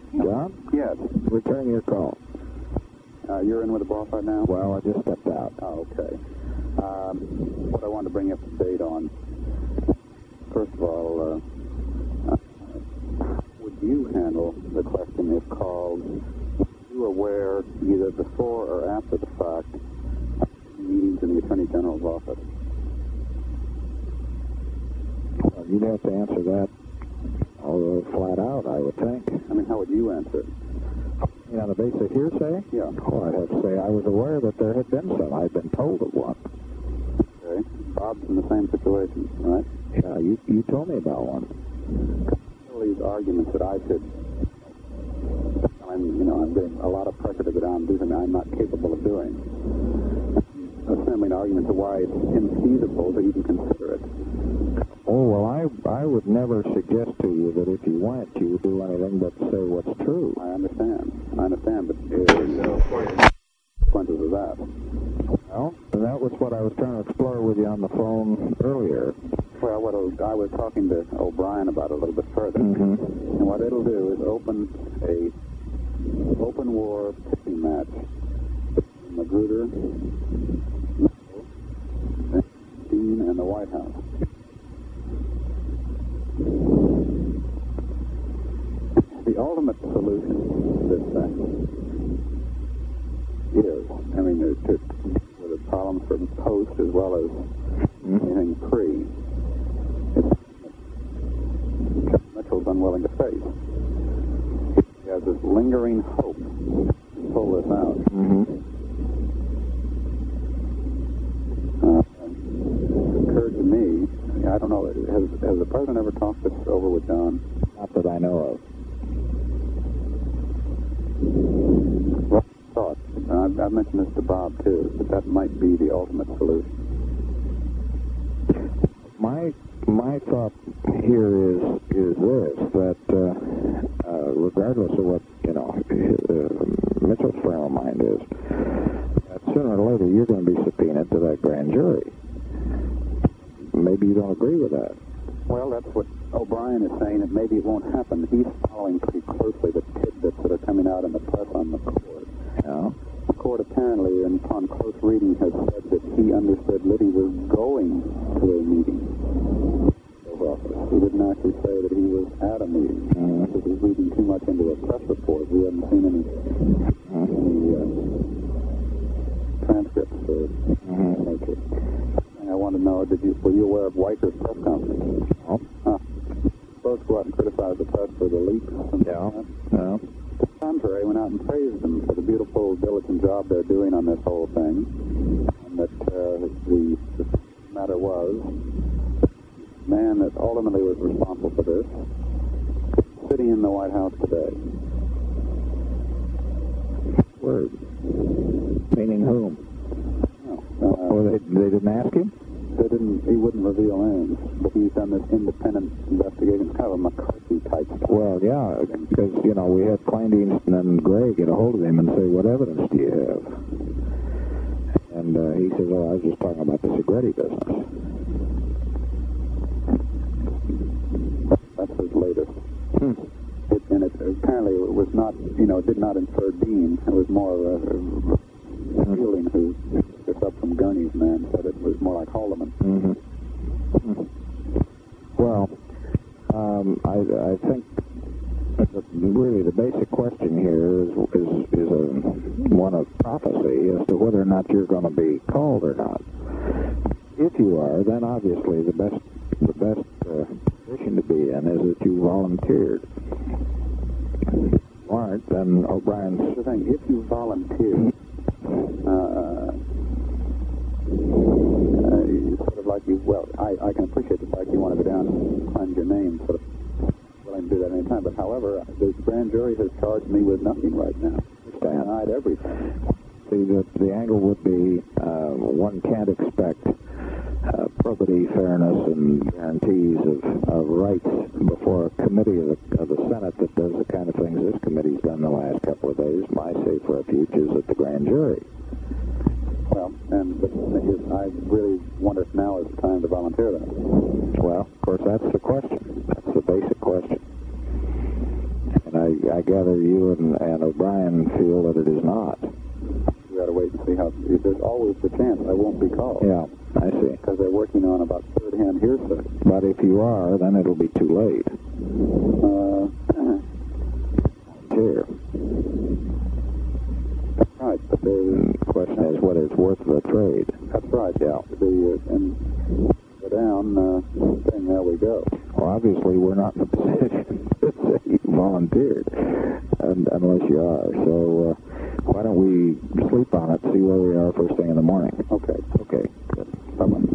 John? Yes. Return your call. You're in with the boss right now? Well, I just stepped out. Oh, okay. What I wanted to bring up to date on, first of all, would you handle the question if called, were you aware either before or after the fact of meetings in the Attorney General's office? Well, you'd have to answer that flat out, I would think. I mean, how would you answer it? You know, the basic hearsay? Yeah. Oh, I'd have to say I was aware that there had been some. I'd been told of one. Okay. Bob's in the same situation, right? Yeah, you told me about one. All these arguments that I should, I'm getting a lot of pressure to go down and do something I'm not capable of doing. Assembling arguments of why it's infeasible to even consider it. Oh, well, I would never suggest to you that if you went, you would do anything but say what's true. I understand, but consequences of that. Well, that was what I was trying to explore with you on the phone earlier. Well, I was talking to O'Brien about it a little bit further. Mm-hmm. And what it'll do is open a open war pitching match between Magruder, Dean, and the White House. The ultimate solution to this thing is, with the problems for post as well as anything pre, Mitchell's unwilling to face. He has this lingering hope to pull this out. Mm-hmm. It occurred to me, I don't know, has the president ever talked this over with John? Not that I know of. What thought? I've mentioned this to Bob too, that might be the ultimate solution. My thought here is this, that regardless of what Mitchell's frame of mind is, that sooner or later you're going to be subpoenaed to that grand jury. Maybe you don't agree with that. Well, that's what O'Brien is saying, that maybe it won't happen. He's following pretty closely the tidbits that are coming out in the press on the court. Yeah. The court apparently, upon close reading, has said that he understood Liddy was going to a meeting. He didn't actually say that he was at a meeting. Because he's reading too much into a press report. We haven't seen any transcripts or nature. I want to know, were you aware of Weicher's press conference? No. Supposed to go out and criticize the press for the leaks and No. To the contrary, went out and praised them for the beautiful, diligent job they're doing on this whole thing. And that the matter was, the man that ultimately was responsible for this, sitting in the White House today. Word. Meaning whom? They didn't ask him? He wouldn't reveal names, but he's done this independent investigation. It's kind of a McCarthy type stuff. Well, yeah, because, we had Kleindienst and Gray get a hold of him and say, what evidence do you have? And he says, I was just talking about the Segretti business. That's his latest. Apparently it was not, it did not infer Dean. It was more of a Fielding, who picked this up from Gurney's man, said it was more like Haldeman. Well, I think that really the basic question here is one of prophecy as to whether or not you're going to be called or not. If you are, then obviously the best position to be in is that you volunteered. If you aren't, then O'Brien's... Here's the thing, if you volunteer, sort of like I can appreciate the fact you want to go down and find your name, sort of willing to do that any time, but however, the grand jury has charged me with nothing right now. It's denied everything. See, the angle would be one can't expect probity, fairness, and guarantees of rights before a committee of the Senate that does the kind of things this committee's done the last couple of days. My safe refuge is at the grand jury. Well, but I really wonder if now is the time to volunteer that. Well, of course, that's the question. That's the basic question. And I gather you and O'Brien feel that it is not. We got to wait and see how. There's always the chance I won't be called. Yeah, I see. Because they're working on about third-hand hearsay. But if you are, then it'll be too late. Here. That's right. But The question is whether it's worth the trade. That's right. Yeah. And go down. Saying there we go. Well, obviously we're not in a position to say you volunteered, unless you are. So why don't we sleep on it, see where we are first thing in the morning? Okay. Okay. Good. Bye-bye.